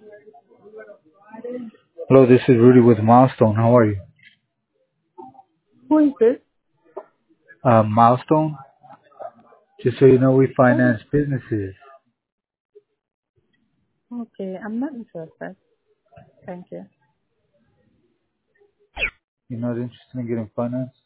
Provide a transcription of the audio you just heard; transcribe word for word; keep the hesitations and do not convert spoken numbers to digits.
Hello, this is Rudy with Milestone. How are you? Who is this? Uh, Milestone? Just so you know, we What is? finance businesses. Okay, I'm not interested. Thank you. You're not interested in getting financed?